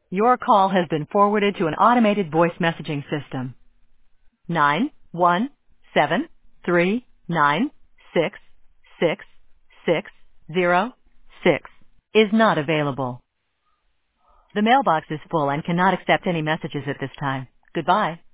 Your call has been forwarded to an automated voice messaging system. 91739666606 is not available. The mailbox is full and cannot accept any messages at this time. Goodbye.